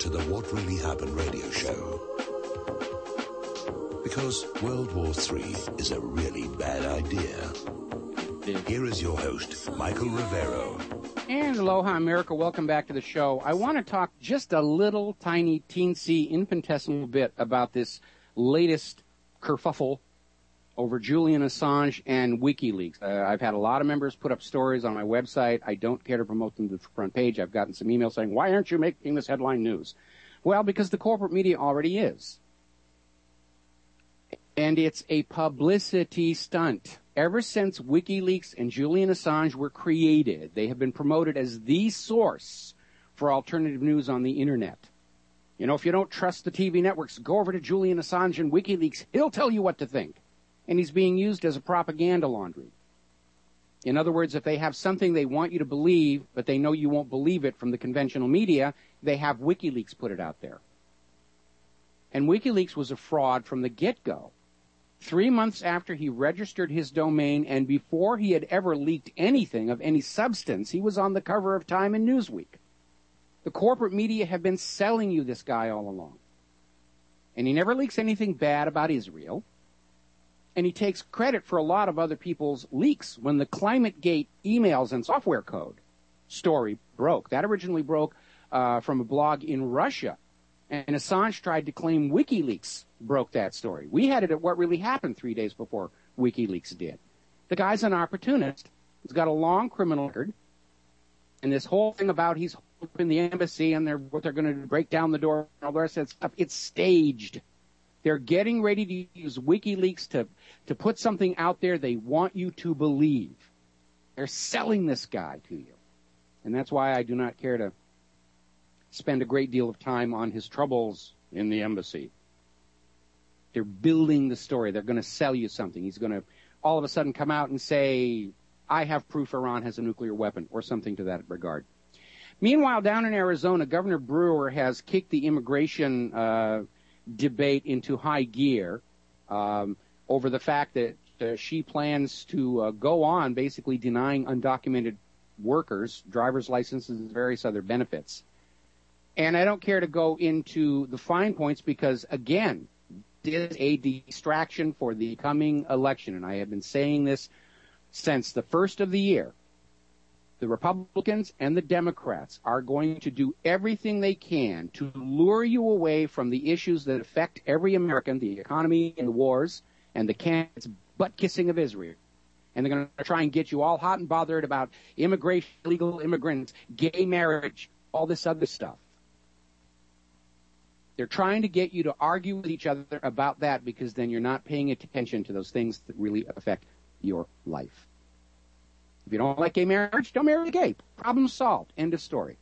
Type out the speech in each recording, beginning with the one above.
to the What Really Happened radio show. Because World War III is a really bad idea. Here is your host, Michael Rivero. And aloha, America. Welcome back to the show. I want to talk just a little tiny, teensy, infinitesimal bit about this latest kerfuffle over Julian Assange and WikiLeaks. I've had a lot of members put up stories on my website. I don't care to promote them to the front page. I've gotten some emails saying, why aren't you making this headline news? Well, because the corporate media already is. And it's a publicity stunt. Ever since WikiLeaks and Julian Assange were created, they have been promoted as the source for alternative news on the Internet. You know, if you don't trust the TV networks, go over to Julian Assange and WikiLeaks. He'll tell you what to think. And he's being used as a propaganda laundry. In other words, if they have something they want you to believe, but they know you won't believe it from the conventional media, they have WikiLeaks put it out there. And WikiLeaks was a fraud from the get-go. 3 months after he registered his domain and before he had ever leaked anything of any substance, he was on the cover of Time and Newsweek. The corporate media have been selling you this guy all along. And he never leaks anything bad about Israel. And he takes credit for a lot of other people's leaks. When the ClimateGate emails and software code story broke, that originally broke from a blog in Russia. And Assange tried to claim WikiLeaks broke that story. We had it at What Really Happened 3 days before WikiLeaks did. The guy's an opportunist. He's got a long criminal record. And this whole thing about he's in the embassy and they're going to break down the door and all the rest of that stuff, it's staged. They're getting ready to use WikiLeaks to put something out there they want you to believe. They're selling this guy to you. And that's why I do not care to spend a great deal of time on his troubles in the embassy. They're building the story. They're going to sell you something. He's going to all of a sudden come out and say, I have proof Iran has a nuclear weapon, or something to that regard. Meanwhile, down in Arizona, Governor Brewer has kicked the immigration debate into high gear over the fact that she plans to go on basically denying undocumented workers driver's licenses and various other benefits. And I don't care to go into the fine points because, again, it is a distraction for the coming election. And I have been saying this since the first of the year. The Republicans and the Democrats are going to do everything they can to lure you away from the issues that affect every American, the economy and the wars and the candidates' butt-kissing of Israel. And they're going to try and get you all hot and bothered about immigration, illegal immigrants, gay marriage, all this other stuff. They're trying to get you to argue with each other about that because then you're not paying attention to those things that really affect your life. If you don't like gay marriage, don't marry a gay. Problem solved. End of story.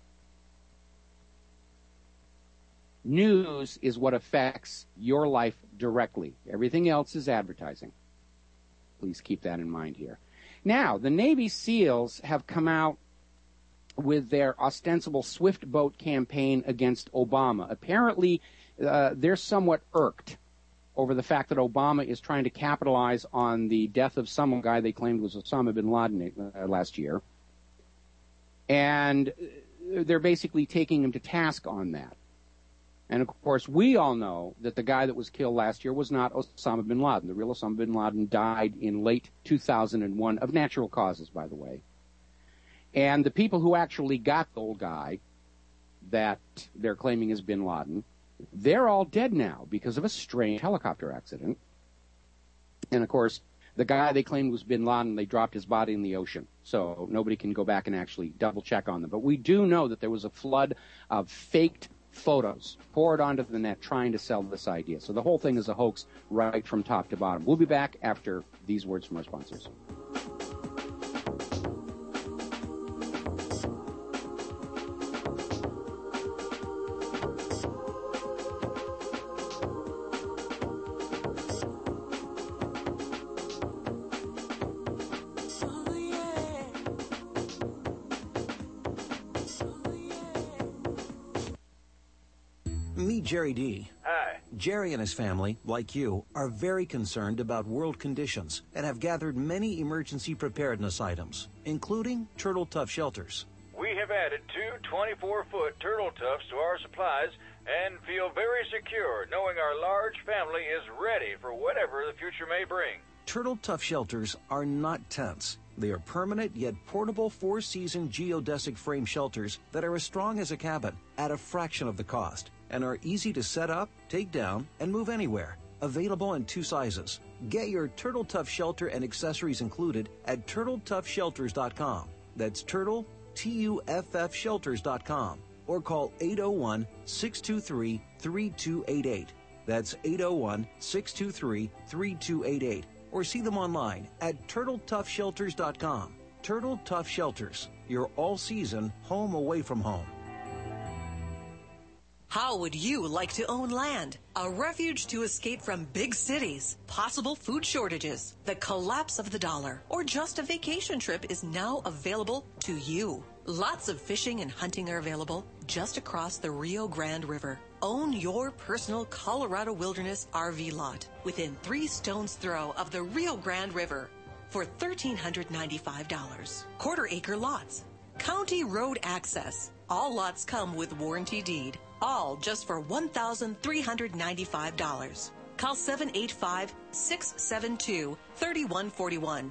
News is what affects your life directly. Everything else is advertising. Please keep that in mind here. Now, the Navy SEALs have come out with their ostensible Swift Boat campaign against Obama. Apparently, they're somewhat irked over the fact that Obama is trying to capitalize on the death of some guy they claimed was Osama bin Laden last year. And they're basically taking him to task on that. And, of course, we all know that the guy that was killed last year was not Osama bin Laden. The real Osama bin Laden died in late 2001 of natural causes, by the way. And the people who actually got the old guy that they're claiming is bin Laden, they're all dead now because of a strange helicopter accident. And, of course, the guy they claimed was bin Laden, they dropped his body in the ocean. So nobody can go back and actually double-check on them. But we do know that there was a flood of faked photos poured onto the net trying to sell this idea. So the whole thing is a hoax right from top to bottom. We'll be back after these words from our sponsors. Meet Jerry D. Hi. Jerry and his family, like you, are very concerned about world conditions and have gathered many emergency preparedness items, including Turtle Tough shelters. We have added two 24-foot Turtle Toughs to our supplies and feel very secure knowing our large family is ready for whatever the future may bring. Turtle Tough shelters are not tents. They are permanent yet portable 4-season geodesic frame shelters that are as strong as a cabin at a fraction of the cost and are easy to set up, take down, and move anywhere. Available in 2 sizes. Get your Turtle Tough shelter and accessories included at TurtleToughShelters.com. That's Turtle, Tuff Shelters.com. Or call 801-623-3288. That's 801-623-3288. Or see them online at TurtleToughShelters.com. Turtle Tough Shelters, your all-season home away from home. How would you like to own land? A refuge to escape from big cities, possible food shortages, the collapse of the dollar, or just a vacation trip is now available to you. Lots of fishing and hunting are available just across the Rio Grande River. Own your personal Colorado Wilderness RV lot within 3 stones throw of the Rio Grande River for $1,395. Quarter-acre lots, county road access. All lots come with warranty deed. All just for $1,395. Call 785-672-3141.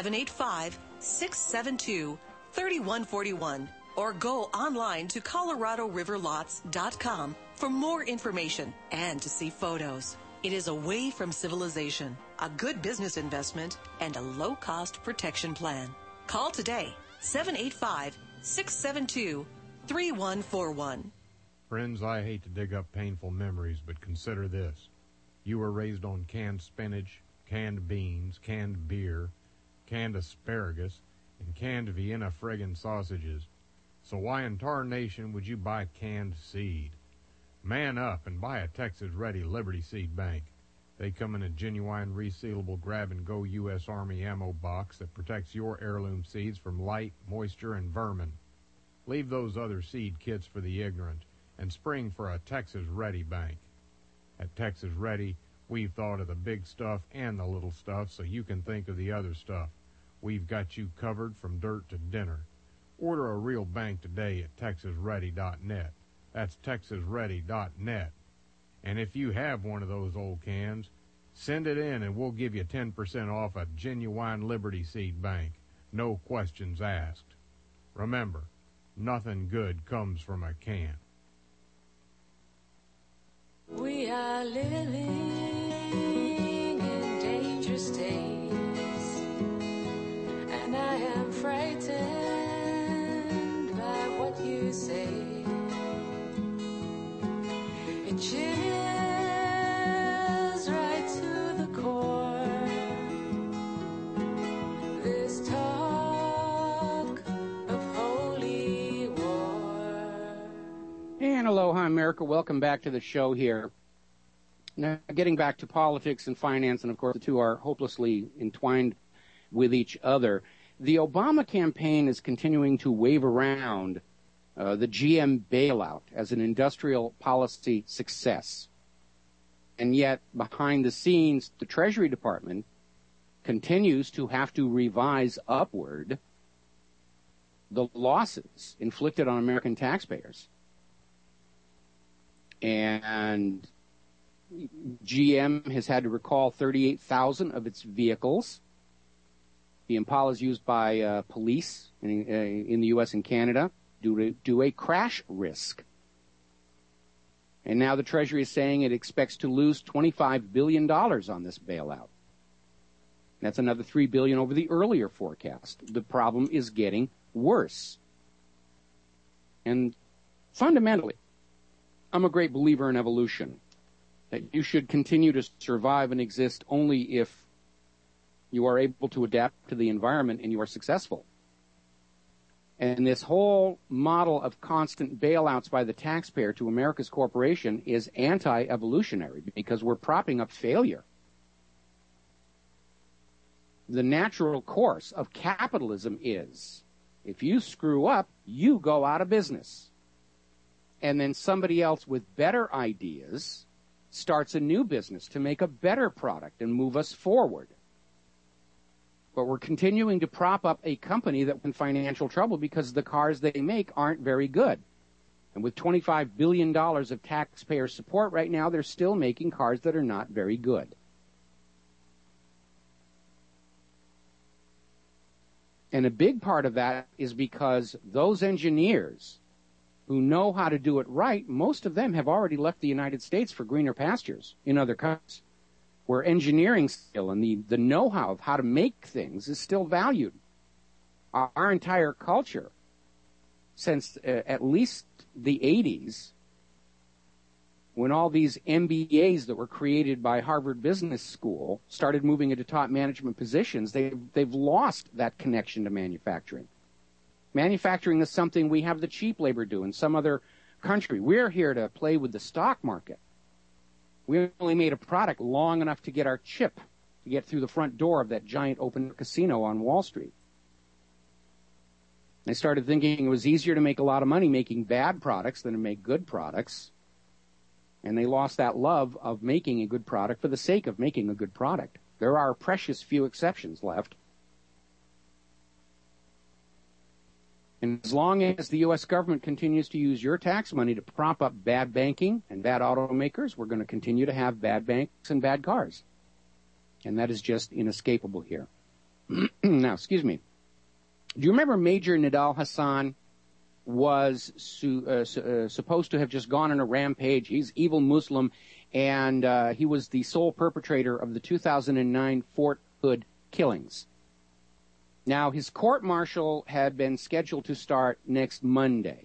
785-672-3141. Or go online to ColoradoRiverLots.com for more information and to see photos. It is away from civilization, a good business investment, and a low-cost protection plan. Call today, 785-672-3141. Friends, I hate to dig up painful memories, but consider this. You were raised on canned spinach, canned beans, canned beer, canned asparagus, and canned Vienna friggin' sausages. So why in tarnation would you buy canned seed? Man up and buy a Texas-ready Liberty Seed Bank. They come in a genuine resealable grab-and-go U.S. Army ammo box that protects your heirloom seeds from light, moisture, and vermin. Leave those other seed kits for the ignorant and spring for a Texas-ready bank. At Texas Ready, we've thought of the big stuff and the little stuff so you can think of the other stuff. We've got you covered from dirt to dinner. Order a real bank today at TexasReady.net. That's TexasReady.net. And if you have one of those old cans, send it in and we'll give you 10% off a genuine Liberty Seed Bank. No questions asked. Remember, nothing good comes from a can. We are living in dangerous days, and I am frightened by what you say. It chills right to the core, this talk of holy war. And aloha, America. Welcome back to the show here. Now, getting back to politics and finance, and of course the two are hopelessly entwined with each other. The Obama campaign is continuing to wave around the GM bailout as an industrial policy success. And yet, behind the scenes, the Treasury Department continues to have to revise upward the losses inflicted on American taxpayers. And GM has had to recall 38,000 of its vehicles. The Impala is used by police in the U.S. and Canada due to a crash risk. And now the Treasury is saying it expects to lose $25 billion on this bailout. That's another $3 billion over the earlier forecast. The problem is getting worse. And fundamentally, I'm a great believer in evolution, that you should continue to survive and exist only if you are able to adapt to the environment and you are successful. And this whole model of constant bailouts by the taxpayer to America's corporation is anti-evolutionary because we're propping up failure. The natural course of capitalism is, if you screw up, you go out of business. And then somebody else with better ideas starts a new business to make a better product and move us forward. But we're continuing to prop up a company that's in financial trouble because the cars they make aren't very good. And with $25 billion of taxpayer support right now, they're still making cars that are not very good. And a big part of that is because those engineers who know how to do it right, most of them have already left the United States for greener pastures in other countries, where engineering skill and the know-how of how to make things is still valued. Our entire culture, since at least the 80s, when all these MBAs that were created by Harvard Business School started moving into top management positions, they've lost that connection to manufacturing. Manufacturing is something we have the cheap labor do in some other country. We're here to play with the stock market. We only made a product long enough to get our chip, to get through the front door of that giant open casino on Wall Street. They started thinking it was easier to make a lot of money making bad products than to make good products. And they lost that love of making a good product for the sake of making a good product. There are precious few exceptions left. And as long as the U.S. government continues to use your tax money to prop up bad banking and bad automakers, we're going to continue to have bad banks and bad cars. And that is just inescapable here. Now, excuse me. Do you remember Major Nidal Hasan was supposed to have just gone on a rampage? He's evil Muslim, and he was the sole perpetrator of the 2009 Fort Hood killings. Now, his court-martial had been scheduled to start next Monday.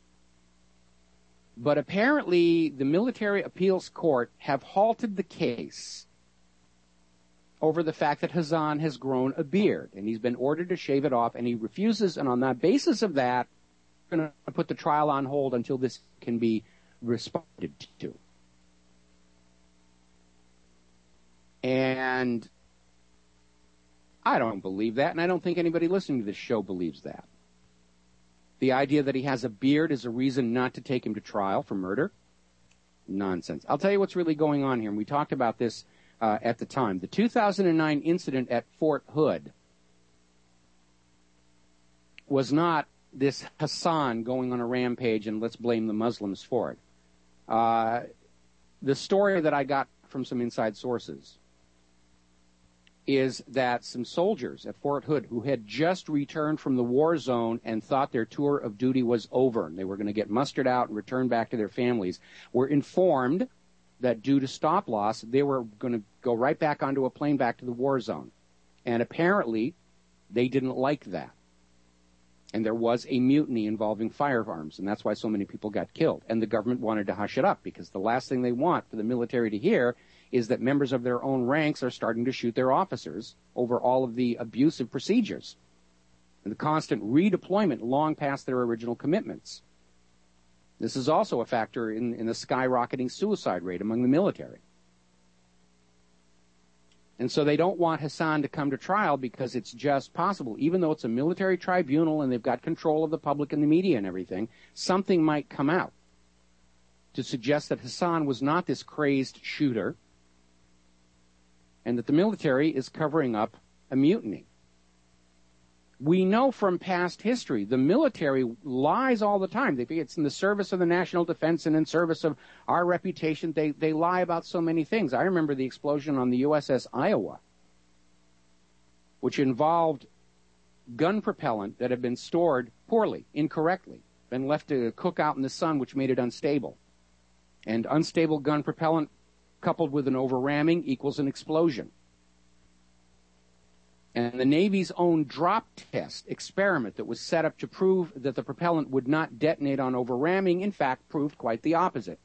But apparently, the Military Appeals Court have halted the case over the fact that Hasan has grown a beard, and he's been ordered to shave it off, and he refuses, and on the basis of that, we're going to put the trial on hold until this can be responded to. And I don't believe that, and I don't think anybody listening to this show believes that. The idea that he has a beard is a reason not to take him to trial for murder? Nonsense. I'll tell you what's really going on here, and we talked about this at the time. The 2009 incident at Fort Hood was not this Hasan going on a rampage and let's blame the Muslims for it. The story that I got from some inside sources is that some soldiers at Fort Hood who had just returned from the war zone and thought their tour of duty was over and they were going to get mustered out and return back to their families were informed that due to stop loss, they were going to go right back onto a plane back to the war zone. And apparently, they didn't like that. And there was a mutiny involving firearms, and that's why so many people got killed. And the government wanted to hush it up, because the last thing they want for the military to hear is that members of their own ranks are starting to shoot their officers over all of the abusive procedures and the constant redeployment long past their original commitments. This is also a factor in the skyrocketing suicide rate among the military. And so they don't want Hasan to come to trial because it's just possible, even though it's a military tribunal and they've got control of the public and the media and everything, something might come out to suggest that Hasan was not this crazed shooter and that the military is covering up a mutiny. We know from past history, the military lies all the time. It's in the service of the national defense and in service of our reputation. They lie about so many things. I remember the explosion on the USS Iowa, which involved gun propellant that had been stored poorly, incorrectly, been left to cook out in the sun, which made it unstable. And unstable gun propellant coupled with an overramming equals an explosion. And the Navy's own drop test experiment that was set up to prove that the propellant would not detonate on overramming, in fact, proved quite the opposite.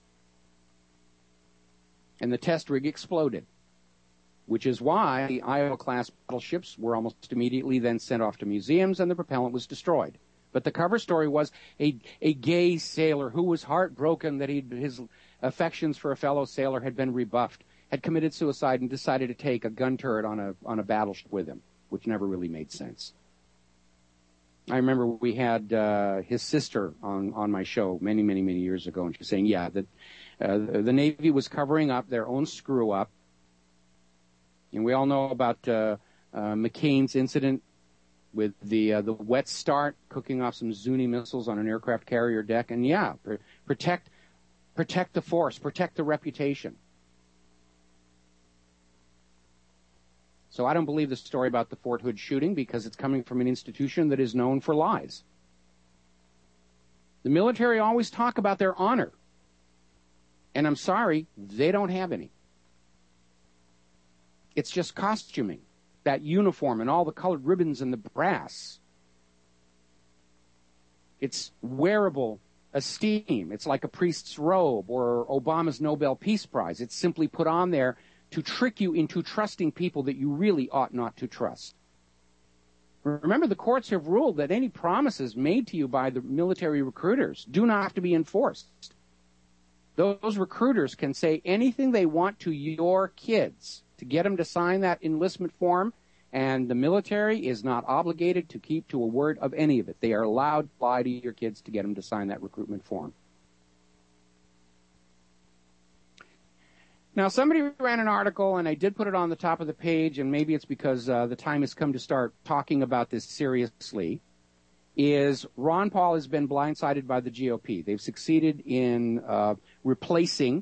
And the test rig exploded, which is why the Iowa-class battleships were almost immediately then sent off to museums and the propellant was destroyed. But the cover story was a gay sailor who was heartbroken that his affections for a fellow sailor had been rebuffed, had committed suicide and decided to take a gun turret on a battleship with him, which never really made sense. I remember we had his sister on my show many, many, many years ago, and she was saying, yeah, that the Navy was covering up their own screw-up. And we all know about McCain's incident with the wet start, cooking off some Zuni missiles on an aircraft carrier deck, and protect the force, protect the reputation. So I don't believe the story about the Fort Hood shooting because it's coming from an institution that is known for lies. The military always talk about their honor, and I'm sorry, they don't have any. It's just costuming, that uniform and all the colored ribbons and the brass. It's wearable esteem. It's like a priest's robe or Obama's Nobel Peace Prize. It's simply put on there to trick you into trusting people that you really ought not to trust. Remember, the courts have ruled that any promises made to you by the military recruiters do not have to be enforced. Those recruiters can say anything they want to your kids to get them to sign that enlistment form, and the military is not obligated to keep to a word of any of it. They are allowed to lie to your kids to get them to sign that recruitment form. Now, somebody ran an article, and I did put it on the top of the page, and maybe it's because the time has come to start talking about this seriously, is Ron Paul has been blindsided by the GOP. They've succeeded in replacing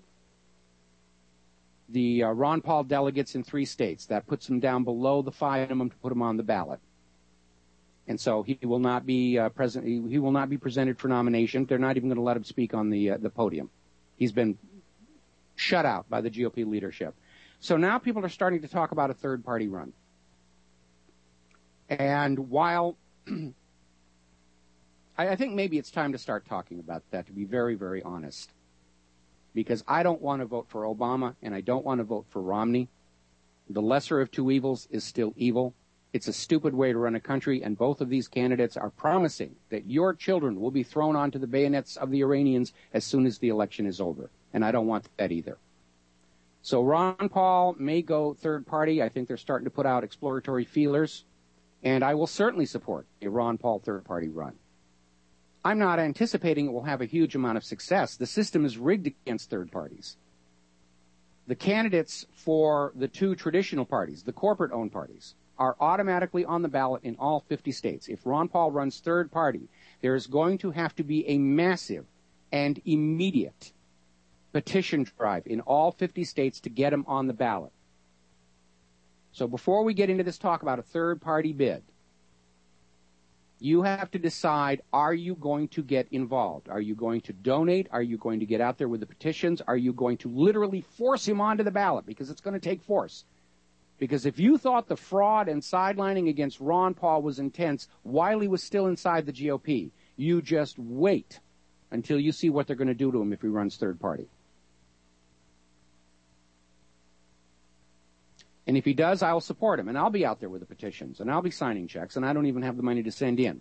the Ron Paul delegates in 3 states. That puts him down below the minimum to put him on the ballot. And so he will not be present. He will not be presented for nomination. They're not even going to let him speak on the podium. He's been shut out by the GOP leadership. So now people are starting to talk about a third-party run. And while I think maybe it's time to start talking about that, to be very, very honest, because I don't want to vote for Obama and I don't want to vote for Romney. The lesser of two evils is still evil. It's a stupid way to run a country, and both of these candidates are promising that your children will be thrown onto the bayonets of the Iranians as soon as the election is over. And I don't want that either. So Ron Paul may go third party. I think they're starting to put out exploratory feelers. And I will certainly support a Ron Paul third party run. I'm not anticipating it will have a huge amount of success. The system is rigged against third parties. The candidates for the 2 traditional parties, the corporate-owned parties, are automatically on the ballot in all 50 states. If Ron Paul runs third party, there is going to have to be a massive and immediate petition drive in all 50 states to get him on the ballot. So before we get into this talk about a third-party bid, you have to decide, are you going to get involved? Are you going to donate? Are you going to get out there with the petitions? Are you going to literally force him onto the ballot? Because it's going to take force. Because if you thought the fraud and sidelining against Ron Paul was intense while he was still inside the GOP, you just wait until you see what they're going to do to him if he runs third party. And if he does, I will support him, and I'll be out there with the petitions, and I'll be signing checks, and I don't even have the money to send in.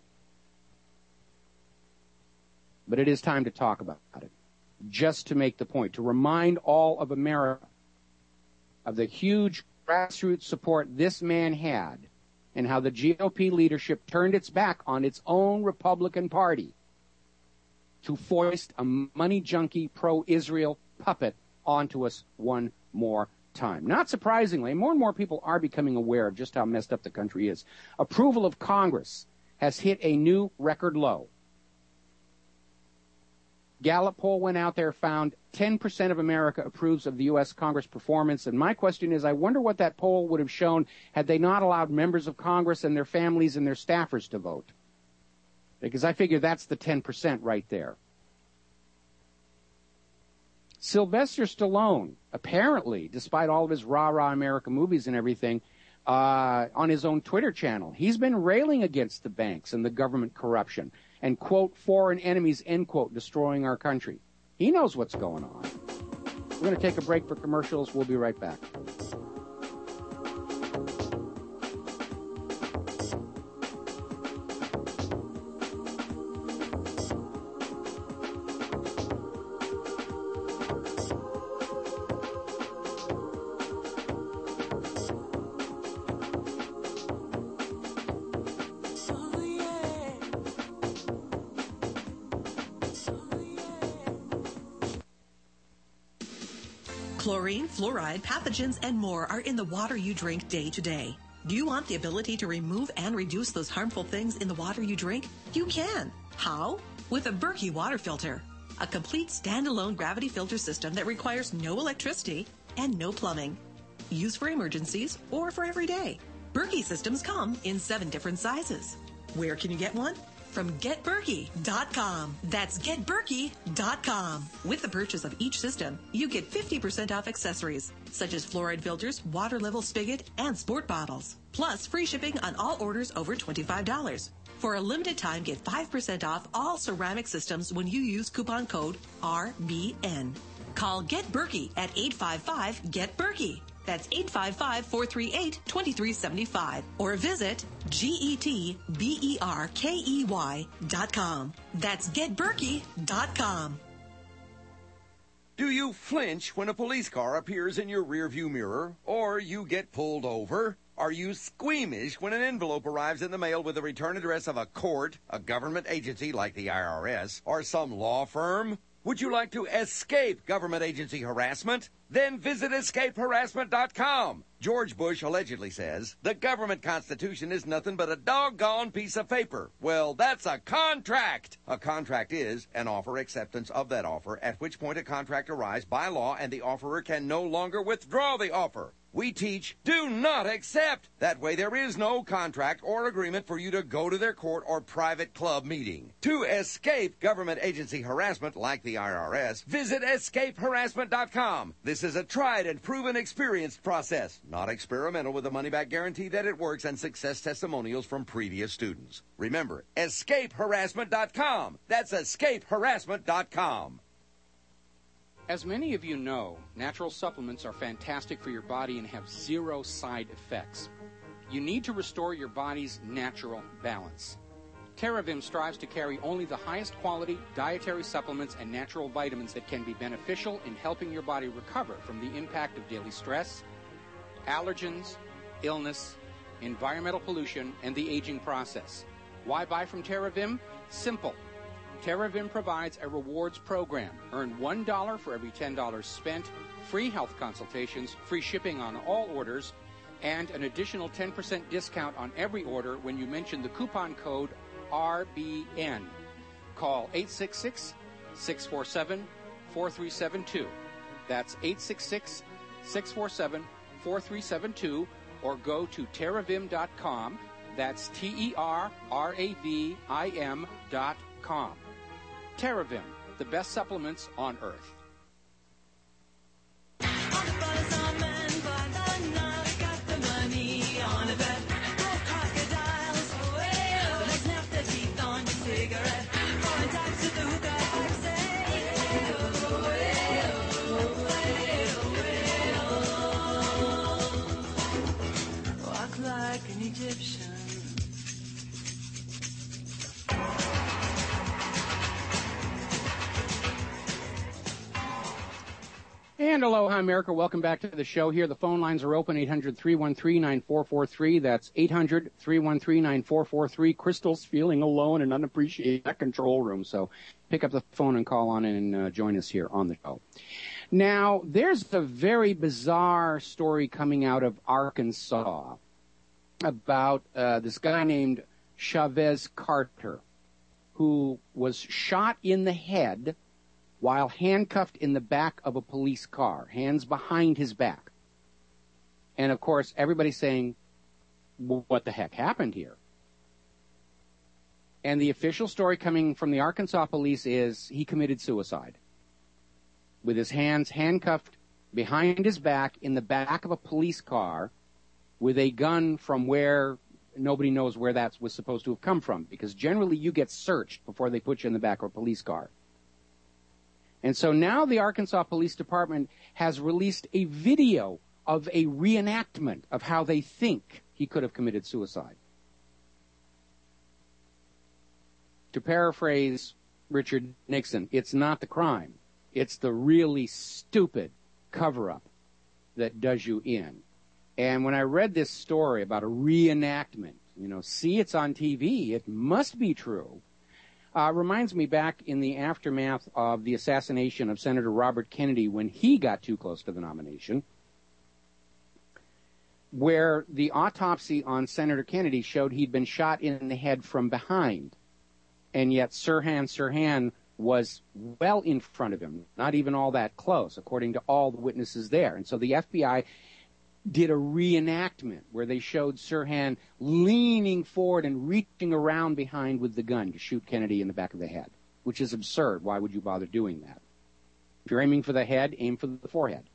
But it is time to talk about it, just to make the point, to remind all of America of the huge grassroots support this man had and how the GOP leadership turned its back on its own Republican Party to foist a money junkie pro-Israel puppet onto us one more time. Not surprisingly, more and more people are becoming aware of just how messed up the country is. Approval of Congress has hit a new record low. Gallup poll went out there, found 10% of America approves of the U.S. Congress performance. And my question is, I wonder what that poll would have shown had they not allowed members of Congress and their families and their staffers to vote. Because I figure that's the 10% right there. Sylvester Stallone, apparently, despite all of his rah-rah America movies and everything, on his own Twitter channel, he's been railing against the banks and the government corruption and, quote, foreign enemies, end quote, destroying our country. He knows what's going on. We're going to take a break for commercials. We'll be right back. Chlorine, fluoride, pathogens, and more are in the water you drink day to day. Do you want the ability to remove and reduce those harmful things in the water you drink? You can. How? With a Berkey water filter. A complete standalone gravity filter system that requires no electricity and no plumbing. Used for emergencies or for every day. Berkey systems come in 7 different sizes. Where can you get one? From GetBerkey.com. That's GetBerkey.com. With the purchase of each system, you get 50% off accessories, such as fluoride filters, water level spigot, and sport bottles. Plus, free shipping on all orders over $25. For a limited time, get 5% off all ceramic systems when you use coupon code RBN. Call Get Berkey at 855-GET-BERKEY. That's 855-438-2375. Or visit GetBerkey.com. That's GetBerkey.com. Do you flinch when a police car appears in your rearview mirror or you get pulled over? Are you squeamish when an envelope arrives in the mail with the return address of a court, a government agency like the IRS, or some law firm? Would you like to escape government agency harassment? Then visit escapeharassment.com. George Bush allegedly says, the government constitution is nothing but a doggone piece of paper. Well, that's a contract. A contract is an offer acceptance of that offer, at which point a contract arrives by law and the offerer can no longer withdraw the offer. We teach, do not accept. That way there is no contract or agreement for you to go to their court or private club meeting. To escape government agency harassment like the IRS, visit escapeharassment.com. This is a tried and proven experienced process, not experimental, with a money-back guarantee that it works and success testimonials from previous students. Remember, escapeharassment.com. That's escapeharassment.com. As many of you know, natural supplements are fantastic for your body and have 0 side effects. You need to restore your body's natural balance. TerraVim strives to carry only the highest quality dietary supplements and natural vitamins that can be beneficial in helping your body recover from the impact of daily stress, allergens, illness, environmental pollution, and the aging process. Why buy from TerraVim? Simple. TerraVim provides a rewards program. Earn $1 for every $10 spent, free health consultations, free shipping on all orders, and an additional 10% discount on every order when you mention the coupon code RBN. Call 866-647-4372. That's 866-647-4372, or go to terravim.com. That's TerraVim.com. TerraVim, the best supplements on Earth. Walk like an Egyptian. And aloha, America. Welcome back to the show here. The phone lines are open, 800-313-9443. That's 800-313-9443. Crystal's feeling alone and unappreciated in that control room. So pick up the phone and call on and join us here on the show. Now, there's a very bizarre story coming out of Arkansas about this guy named Chavez Carter, who was shot in the head while handcuffed in the back of a police car, hands behind his back. And, of course, everybody's saying, well, what the heck happened here? And the official story coming from the Arkansas police is he committed suicide with his hands handcuffed behind his back in the back of a police car with a gun from where nobody knows where that was supposed to have come from, because generally you get searched before they put you in the back of a police car. And so now the Arkansas Police Department has released a video of a reenactment of how they think he could have committed suicide. To paraphrase Richard Nixon, it's not the crime. It's the really stupid cover-up that does you in. And when I read this story about a reenactment, see, it's on TV, it must be true. Reminds me back in the aftermath of the assassination of Senator Robert Kennedy when he got too close to the nomination. where the autopsy on Senator Kennedy showed he'd been shot in the head from behind. And yet Sirhan was well in front of him, not even all that close, according to all the witnesses there. And so the FBI did a reenactment where they showed Sirhan leaning forward and reaching around behind with the gun to shoot Kennedy in the back of the head, which is absurd. Why would you bother doing that? If you're aiming for the head, aim for the forehead.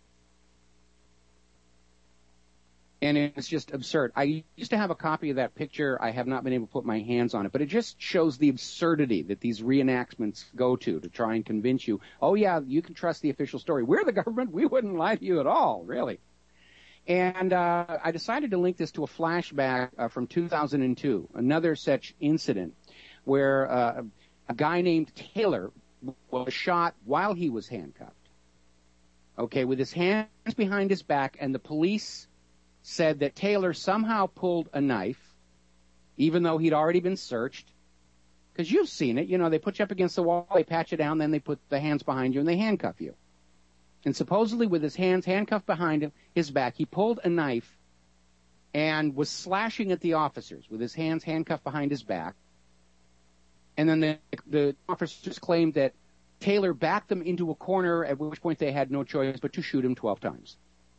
And it's just absurd. I used to have a copy of that picture. I have not been able to put my hands on it, but it just shows the absurdity that these reenactments go to try and convince you, oh yeah, you can trust the official story. We're the government. We wouldn't lie to you at all, really. And I decided to link this to a flashback from 2002, another such incident where a guy named Taylor was shot while he was handcuffed. Okay, with his hands behind his back, and the police said that Taylor somehow pulled a knife, even though he'd already been searched. Because you've seen it, they put you up against the wall, they pat you down, then they put the hands behind you and they handcuff you. And supposedly with his hands handcuffed behind him, his back, he pulled a knife and was slashing at the officers with his hands handcuffed behind his back. And then the officers claimed that Taylor backed them into a corner, at which point they had no choice but to shoot him 12 times.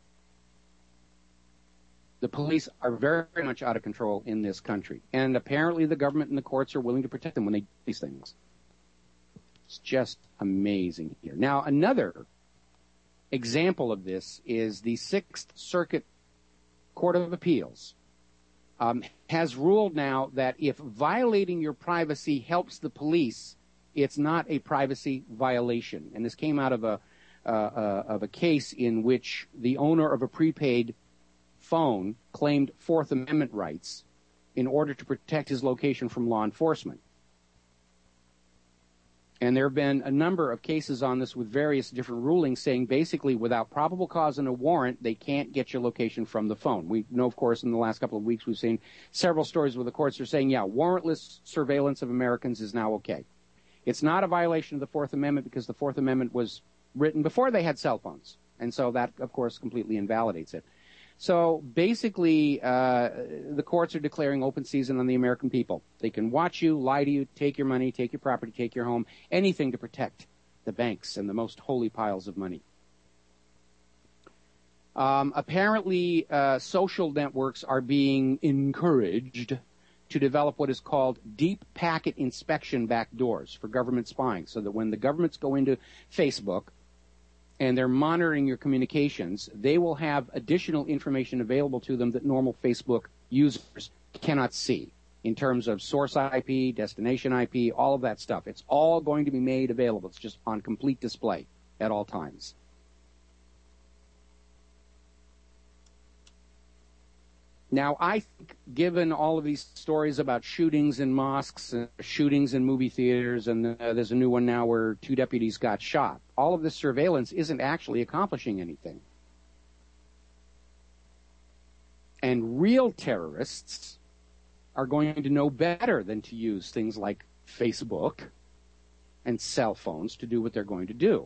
The police are very much out of control in this country. And apparently the government and the courts are willing to protect them when they do these things. It's just amazing here. Now, another example of this is the Sixth Circuit Court of Appeals has ruled now that if violating your privacy helps the police, it's not a privacy violation. And this came out of a case in which the owner of a prepaid phone claimed Fourth Amendment rights in order to protect his location from law enforcement. And there have been a number of cases on this with various different rulings saying basically without probable cause and a warrant, they can't get your location from the phone. We know, of course, in the last couple of weeks we've seen several stories where the courts are saying, yeah, warrantless surveillance of Americans is now okay. It's not a violation of the Fourth Amendment because the Fourth Amendment was written before they had cell phones. And so that, of course, completely invalidates it. So basically, the courts are declaring open season on the American people. They can watch you, lie to you, take your money, take your property, take your home, anything to protect the banks and the most holy piles of money. Apparently, social networks are being encouraged to develop what is called deep packet inspection backdoors for government spying, so that when the governments go into Facebook and they're monitoring your communications, they will have additional information available to them that normal Facebook users cannot see in terms of source IP, destination IP, all of that stuff. It's all going to be made available. It's just on complete display at all times. Now, I think, given all of these stories about shootings in mosques, shootings in movie theaters, and there's a new one now where 2 deputies got shot, all of this surveillance isn't actually accomplishing anything. And real terrorists are going to know better than to use things like Facebook and cell phones to do what they're going to do.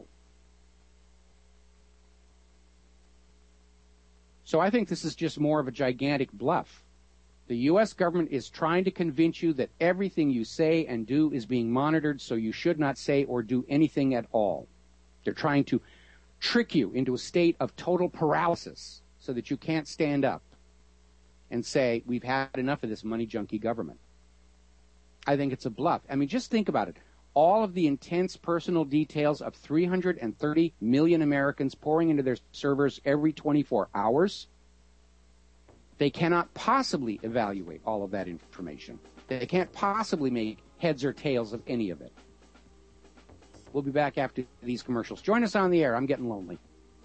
So I think this is just more of a gigantic bluff. The U.S. government is trying to convince you that everything you say and do is being monitored, so you should not say or do anything at all. They're trying to trick you into a state of total paralysis so that you can't stand up and say, we've had enough of this money junkie government. I think it's a bluff. I mean, just think about it. All of the intense personal details of 330 million Americans pouring into their servers every 24 hours, they cannot possibly evaluate all of that information. They can't possibly make heads or tails of any of it. We'll be back after these commercials. Join us on the air. I'm getting lonely.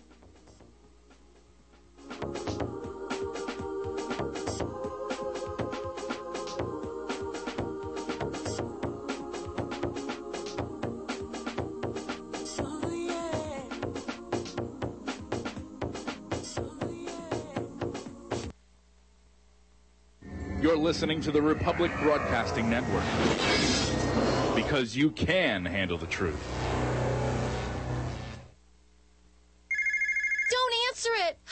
You're listening to the Republic Broadcasting Network, because you can handle the truth. Don't answer it!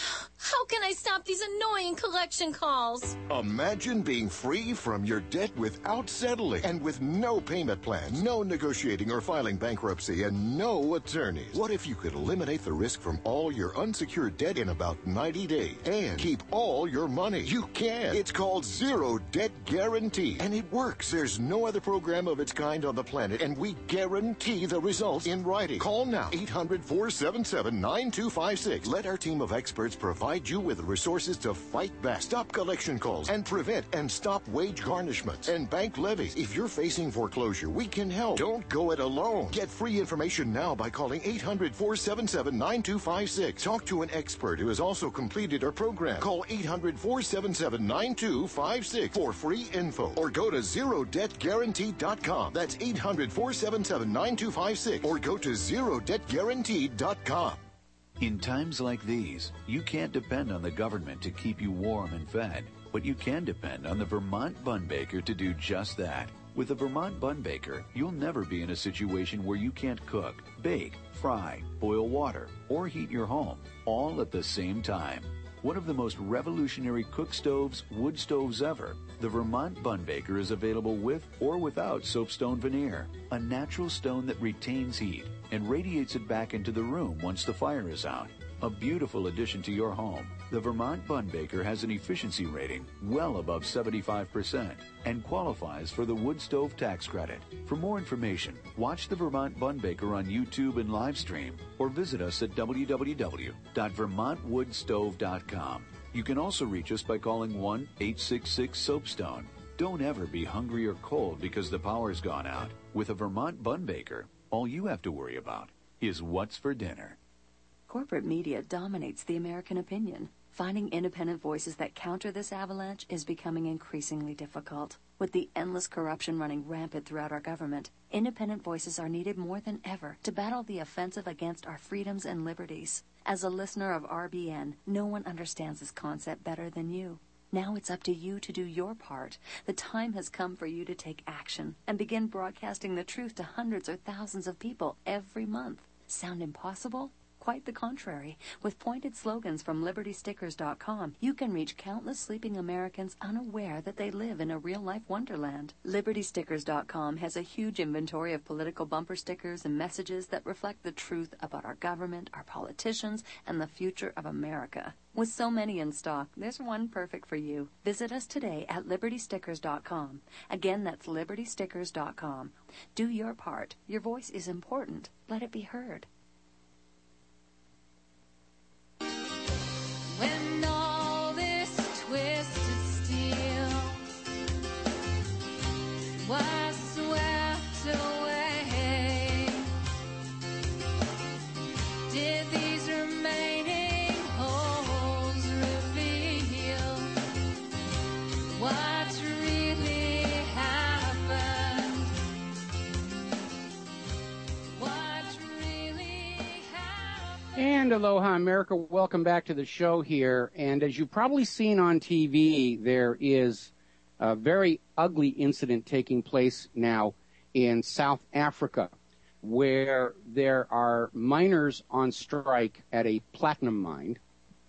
How can I stop these annoying collection calls? Imagine being free from your debt without settling and with no payment plan, no negotiating or filing bankruptcy, and no attorneys. What if you could eliminate the risk from all your unsecured debt in about 90 days and keep all your money? You can. It's called Zero Debt Guarantee, and it works. There's no other program of its kind on the planet, and we guarantee the results in writing. Call now, 800-477-9256. Let our team of experts provide you with the resources to fight back, stop collection calls, and prevent and stop wage garnishments and bank levies. If you're facing foreclosure, we can help. Don't go it alone. Get free information now by calling 800-477-9256. Talk to an expert who has also completed our program. Call 800-477-9256 for free info, or go to ZeroDebtGuarantee.com. That's 800-477-9256, or go to ZeroDebtGuarantee.com. In times like these, you can't depend on the government to keep you warm and fed, but you can depend on the Vermont Bun Baker to do just that. With the Vermont Bun Baker, you'll never be in a situation where you can't cook, bake, fry, boil water, or heat your home, all at the same time. One of the most revolutionary cook stoves, wood stoves ever, the Vermont Bun Baker is available with or without soapstone veneer, a natural stone that retains heat and radiates it back into the room once the fire is out. A beautiful addition to your home. The Vermont Bun Baker has an efficiency rating well above 75% and qualifies for the wood stove tax credit. For more information, watch the Vermont Bun Baker on YouTube and live stream, or visit us at www.vermontwoodstove.com. You can also reach us by calling 1-866-SOAPSTONE. Don't ever be hungry or cold because the power's gone out. With a Vermont Bun Baker, all you have to worry about is what's for dinner. Corporate media dominates the American opinion. Finding independent voices that counter this avalanche is becoming increasingly difficult. With the endless corruption running rampant throughout our government, independent voices are needed more than ever to battle the offensive against our freedoms and liberties. As a listener of RBN, no one understands this concept better than you. Now it's up to you to do your part. The time has come for you to take action and begin broadcasting the truth to hundreds or thousands of people every month. Sound impossible? Quite the contrary. With pointed slogans from LibertyStickers.com, you can reach countless sleeping Americans unaware that they live in a real-life wonderland. LibertyStickers.com has a huge inventory of political bumper stickers and messages that reflect the truth about our government, our politicians, and the future of America. With so many in stock, there's one perfect for you. Visit us today at LibertyStickers.com. Again, that's LibertyStickers.com. Do your part. Your voice is important. Let it be heard. When all this twisted steel was swept away, did these remaining holes reveal what really happened? And aloha, America. Welcome back to the show here. And as you've probably seen on TV, there is a very ugly incident taking place now in South Africa, where there are miners on strike at a platinum mine,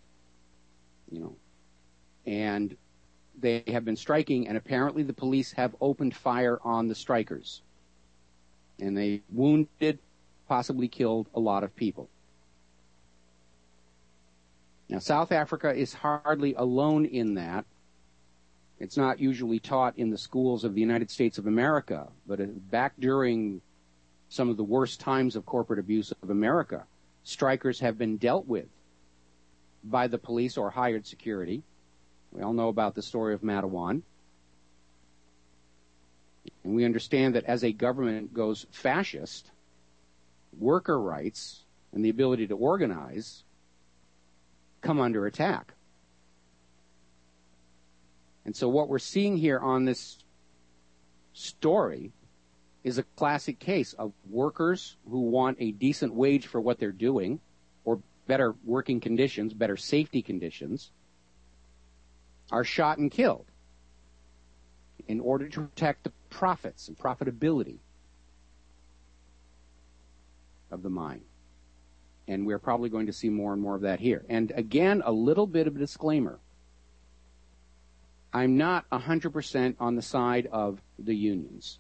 and they have been striking, and apparently the police have opened fire on the strikers. And they wounded, possibly killed a lot of people. Now, South Africa is hardly alone in that. It's not usually taught in the schools of the United States of America, but back during some of the worst times of corporate abuse of America, strikers have been dealt with by the police or hired security. We all know about the story of Matawan. And we understand that as a government goes fascist, worker rights and the ability to organize come under attack. And so what we're seeing here on this story is a classic case of workers who want a decent wage for what they're doing, or better working conditions, better safety conditions, are shot and killed in order to protect the profits and profitability of the mine. And we're probably going to see more and more of that here. And again, a little bit of a disclaimer. I'm not 100% on the side of the unions.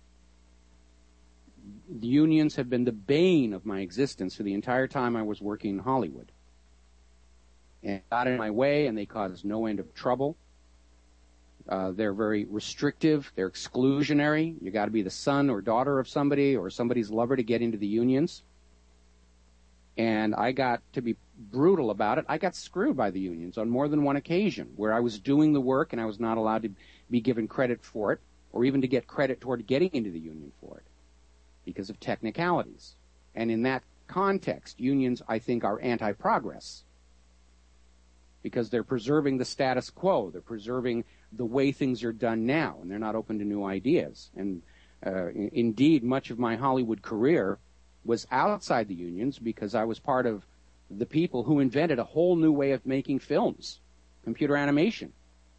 The unions have been the bane of my existence for the entire time I was working in Hollywood. And got in my way, and they caused no end of trouble. They're very restrictive. They're exclusionary. You got to be the son or daughter of somebody or somebody's lover to get into the unions. And I got, to be brutal about it, I got screwed by the unions on more than one occasion where I was doing the work and I was not allowed to be given credit for it or even to get credit toward getting into the union for it because of technicalities. And in that context, unions, I think, are anti-progress because they're preserving the status quo. They're preserving the way things are done now, and they're not open to new ideas. And indeed, much of my Hollywood career was outside the unions because I was part of the people who invented a whole new way of making films, computer animation.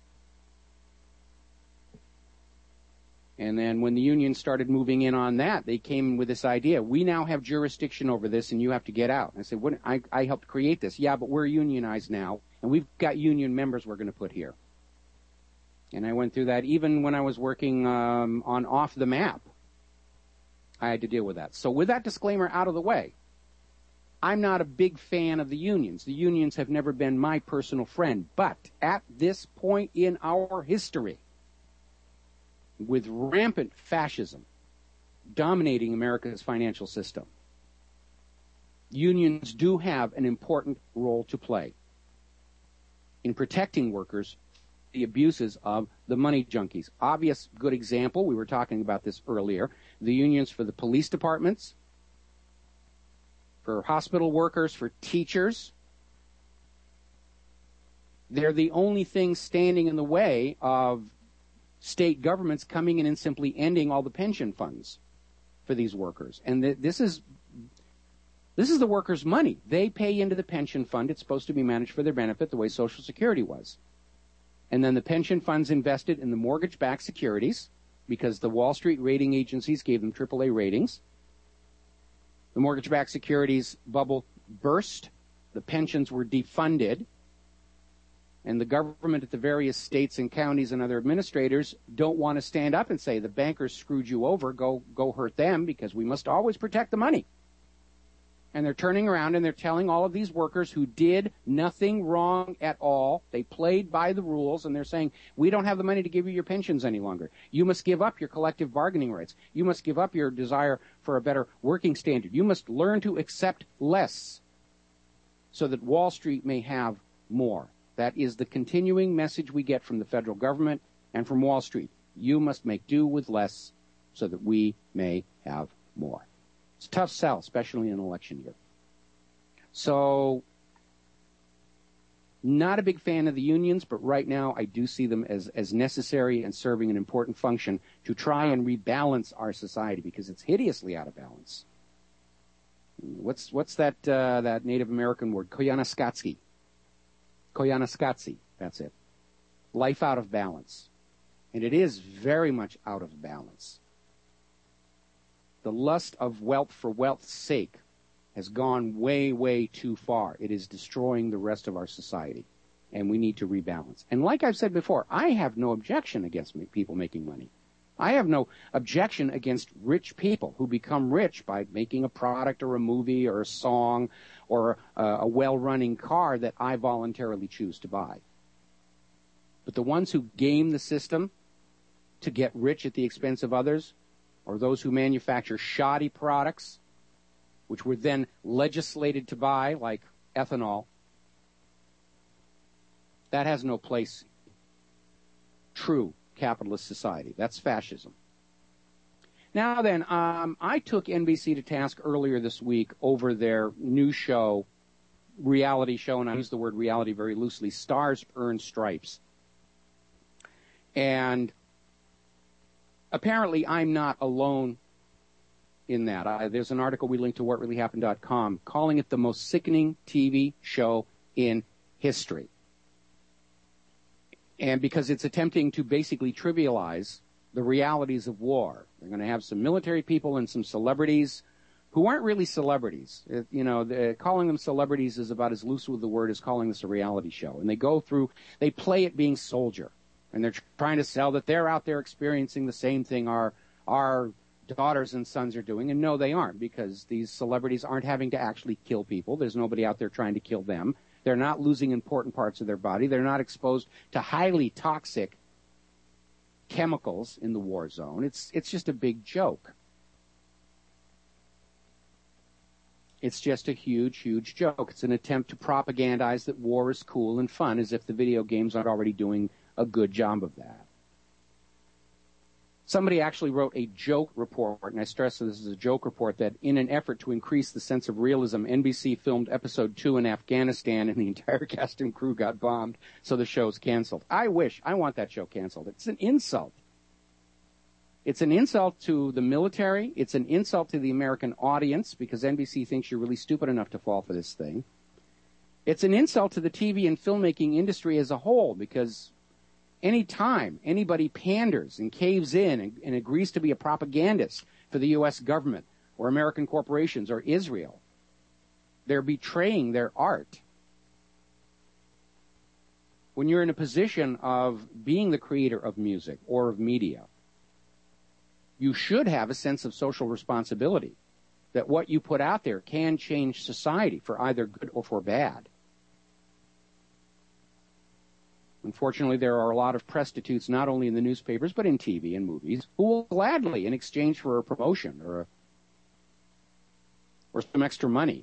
And then when the unions started moving in on that, they came with this idea, we now have jurisdiction over this and you have to get out. And I said, I helped create this. Yeah, but we're unionized now, and we've got union members we're going to put here. And I went through that even when I was working on Off the Map. I had to deal with that. So with that disclaimer out of the way, I'm not a big fan of the unions. The unions have never been my personal friend. But at this point in our history, with rampant fascism dominating America's financial system, unions do have an important role to play in protecting workers the abuses of the money junkies. Obvious good example, we were talking about this earlier, the unions for the police departments, for hospital workers, for teachers. They're the only thing standing in the way of state governments coming in and simply ending all the pension funds for these workers. And this is the workers' money. They pay into the pension fund. It's supposed to be managed for their benefit the way Social Security was. And then the pension funds invested in the mortgage-backed securities because the Wall Street rating agencies gave them AAA ratings. The mortgage-backed securities bubble burst. The pensions were defunded. And the government at the various states and counties and other administrators don't want to stand up and say, the bankers screwed you over, go hurt them, because we must always protect the money. And they're turning around and they're telling all of these workers who did nothing wrong at all, they played by the rules, and they're saying, we don't have the money to give you your pensions any longer. You must give up your collective bargaining rights. You must give up your desire for a better working standard. You must learn to accept less so that Wall Street may have more. That is the continuing message we get from the federal government and from Wall Street. You must make do with less so that we may have more. It's a tough sell, especially in an election year. So, not a big fan of the unions, but right now I do see them as necessary and serving an important function to try and rebalance our society because it's hideously out of balance. What's that Native American word? Koyaanisqatsi. Koyaanisqatsi, that's it. Life out of balance. And it is very much out of balance. The lust of wealth for wealth's sake has gone way, way too far. It is destroying the rest of our society, and we need to rebalance. And like I've said before, I have no objection against people making money. I have no objection against rich people who become rich by making a product or a movie or a song or a well-running car that I voluntarily choose to buy. But the ones who game the system to get rich at the expense of others, or those who manufacture shoddy products, which were then legislated to buy, like ethanol, that has no place. True capitalist society. That's fascism. Now then, I took NBC to task earlier this week over their new show, reality show, and I use the word reality very loosely, Stars Earn Stripes. And apparently I'm not alone in that. There's an article we linked to whatreallyhappened.com calling it the most sickening TV show in history. And because it's attempting to basically trivialize the realities of war. They're going to have some military people and some celebrities who aren't really celebrities. Calling them celebrities is about as loose with the word as calling this a reality show. And they play it being soldier. And they're trying to sell that they're out there experiencing the same thing our daughters and sons are doing. And no, they aren't, because these celebrities aren't having to actually kill people. There's nobody out there trying to kill them. They're not losing important parts of their body. They're not exposed to highly toxic chemicals in the war zone. It's just a big joke. It's just a huge, huge joke. It's an attempt to propagandize that war is cool and fun, as if the video games aren't already doing a good job of that. Somebody actually wrote a joke report, and I stress that this is a joke report, that in an effort to increase the sense of realism, NBC filmed episode 2 in Afghanistan, and the entire cast and crew got bombed, so the show's canceled. I want that show canceled. It's an insult. It's an insult to the military. It's an insult to the American audience, because NBC thinks you're really stupid enough to fall for this thing. It's an insult to the TV and filmmaking industry as a whole, because any time anybody panders and caves in and agrees to be a propagandist for the U.S. government or American corporations or Israel, they're betraying their art. When you're in a position of being the creator of music or of media, you should have a sense of social responsibility, that what you put out there can change society for either good or for bad. Unfortunately, there are a lot of prostitutes, not only in the newspapers, but in TV and movies, who will gladly, in exchange for a promotion or some extra money,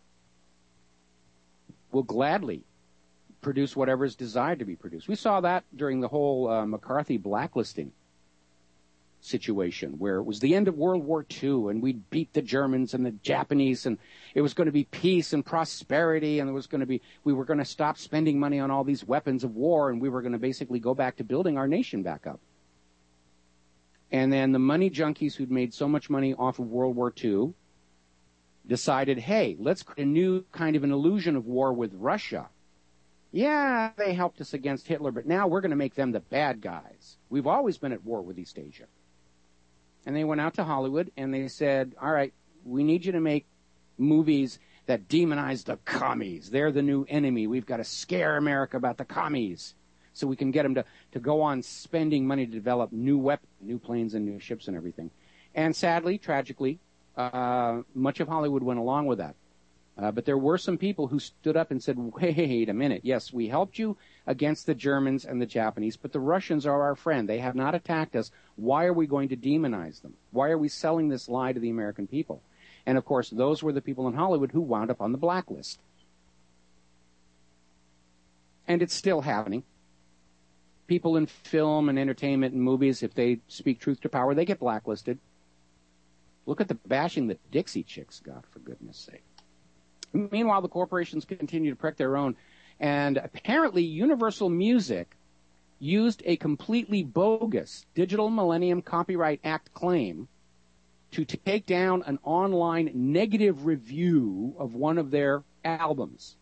will gladly produce whatever is desired to be produced. We saw that during the whole McCarthy blacklisting situation, where it was the end of World War II and we'd beat the Germans and the Japanese, and it was going to be peace and prosperity, and we were going to stop spending money on all these weapons of war, and we were going to basically go back to building our nation back up. And then the money junkies who'd made so much money off of World War II decided, hey, let's create a new kind of an illusion of war with Russia. Yeah, they helped us against Hitler, but now we're going to make them the bad guys. We've always been at war with East Asia. And they went out to Hollywood and they said, all right, we need you to make movies that demonize the commies. They're the new enemy. We've got to scare America about the commies so we can get them to go on spending money to develop new weapons, new planes and new ships and everything. And sadly, tragically, much of Hollywood went along with that. But there were some people who stood up and said, wait a minute. Yes, we helped you against the Germans and the Japanese, but the Russians are our friend. They have not attacked us. Why are we going to demonize them? Why are we selling this lie to the American people? And, of course, those were the people in Hollywood who wound up on the blacklist. And it's still happening. People in film and entertainment and movies, if they speak truth to power, they get blacklisted. Look at the bashing that Dixie Chicks got, for goodness sake. Meanwhile, the corporations continue to protect their own. And apparently, Universal Music used a completely bogus Digital Millennium Copyright Act claim to take down an online negative review of one of their albums.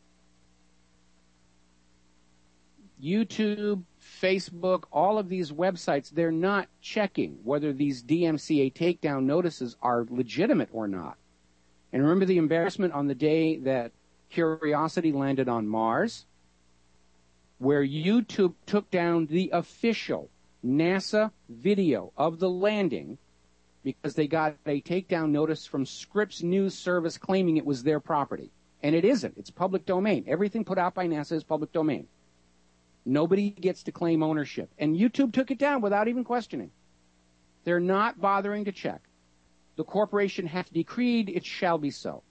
YouTube, Facebook, all of these websites, they're not checking whether these DMCA takedown notices are legitimate or not. And remember the embarrassment on the day that Curiosity landed on Mars, where YouTube took down the official NASA video of the landing because they got a takedown notice from Scripps News Service claiming it was their property. And it isn't. It's public domain. Everything put out by NASA is public domain. Nobody gets to claim ownership. And YouTube took it down without even questioning. They're not bothering to check. The corporation hath decreed it shall be so.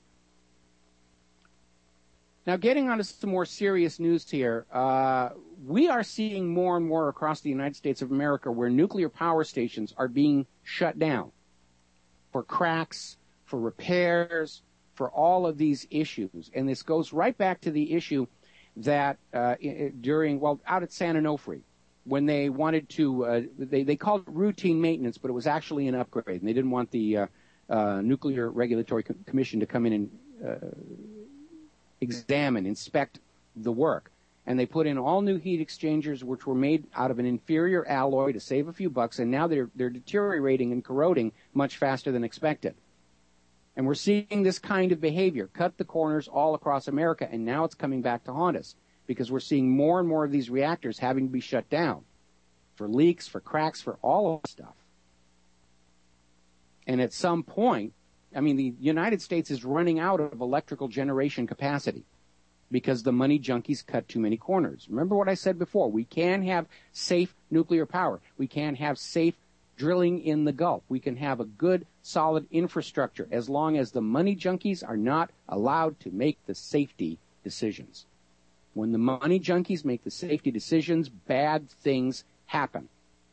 Now, getting on to some more serious news here, we are seeing more and more across the United States of America where nuclear power stations are being shut down for cracks, for repairs, for all of these issues. And this goes right back to the issue that out at San Onofre, when they wanted to, they called it routine maintenance, but it was actually an upgrade, and they didn't want the Nuclear Regulatory Commission to come in and inspect the work. And they put in all new heat exchangers, which were made out of an inferior alloy to save a few bucks, and now they're deteriorating and corroding much faster than expected. And we're seeing this kind of behavior cut the corners all across America, and now it's coming back to haunt us because we're seeing more and more of these reactors having to be shut down for leaks, for cracks, for all of that stuff. And at some point, I mean, the United States is running out of electrical generation capacity because the money junkies cut too many corners. Remember what I said before. We can have safe nuclear power. We can have safe drilling in the Gulf. We can have a good, solid infrastructure as long as the money junkies are not allowed to make the safety decisions. When the money junkies make the safety decisions, bad things happen.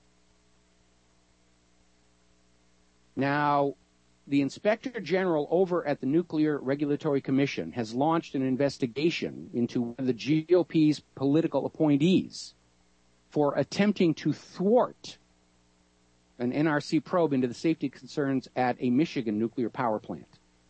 Now, the Inspector General over at the Nuclear Regulatory Commission has launched an investigation into the GOP's political appointees for attempting to thwart an NRC probe into the safety concerns at a Michigan nuclear power plant.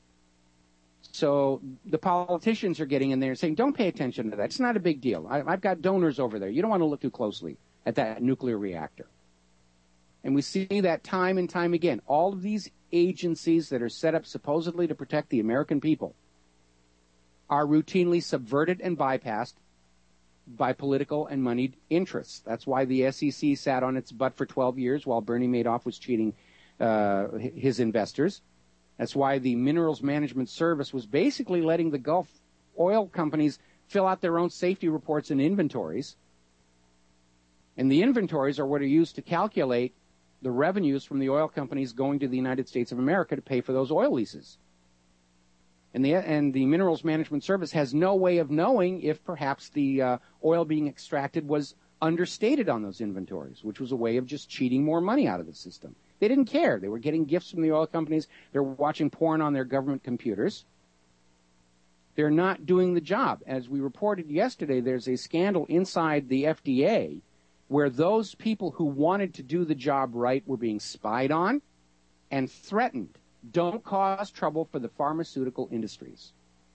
So the politicians are getting in there and saying, don't pay attention to that. It's not a big deal. I've got donors over there. You don't want to look too closely at that nuclear reactor. And we see that time and time again. All of these agencies that are set up supposedly to protect the American people are routinely subverted and bypassed by political and moneyed interests. That's why the SEC sat on its butt for 12 years while Bernie Madoff was cheating his investors. That's why the Minerals Management Service was basically letting the Gulf oil companies fill out their own safety reports and inventories. And the inventories are what are used to calculate the revenues from the oil companies going to the United States of America to pay for those oil leases. And the Minerals Management Service has no way of knowing if perhaps the oil being extracted was understated on those inventories, which was a way of just cheating more money out of the system. They didn't care. They were getting gifts from the oil companies. They're watching porn on their government computers. They're not doing the job. As we reported yesterday, there's a scandal inside the FDA where those people who wanted to do the job right were being spied on and threatened. Don't cause trouble for the pharmaceutical industries.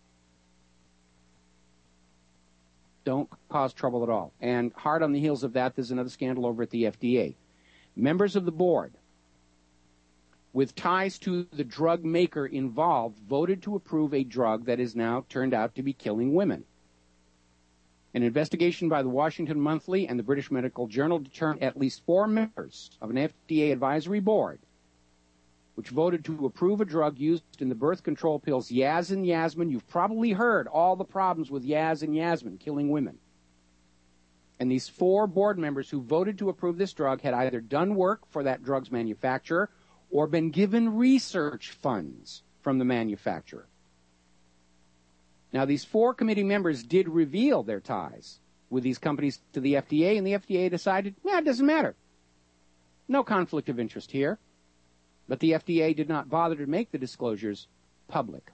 Don't cause trouble at all. And hard on the heels of that, there's another scandal over at the FDA. Members of the board with ties to the drug maker involved voted to approve a drug that is now turned out to be killing women. An investigation by the Washington Monthly and the British Medical Journal determined at least 4 members of an FDA advisory board which voted to approve a drug used in the birth control pills Yaz and Yasmin. You've probably heard all the problems with Yaz and Yasmin killing women. And these 4 board members who voted to approve this drug had either done work for that drug's manufacturer or been given research funds from the manufacturer. Now, these 4 committee members did reveal their ties with these companies to the FDA, and the FDA decided, it doesn't matter. No conflict of interest here. But the FDA did not bother to make the disclosures public.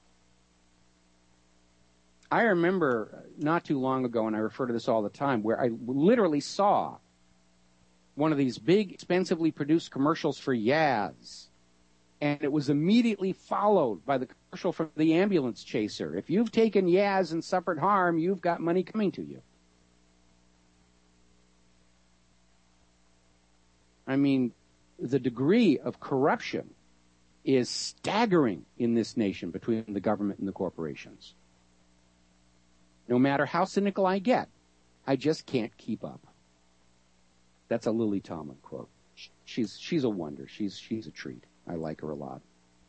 I remember not too long ago, and I refer to this all the time, where I literally saw one of these big, expensively produced commercials for Yaz. And it was immediately followed by the commercial for the ambulance chaser. If you've taken Yaz and suffered harm, you've got money coming to you. I mean, the degree of corruption is staggering in this nation between the government and the corporations. No matter how cynical I get, I just can't keep up. That's a Lily Tomlin quote. She's a wonder. She's a treat. I like her a lot.